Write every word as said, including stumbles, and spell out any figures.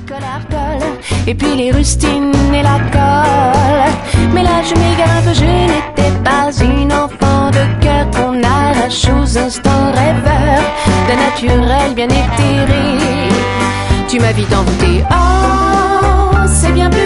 l'alcool, et puis les rustines et la colle. Mais là je m'égare que je n'étais pas une enfant de cœur qu'on arrache aux instants rêveurs d'un naturel bien éthéré. Tu m'as vite envoûté, oh c'est bien plus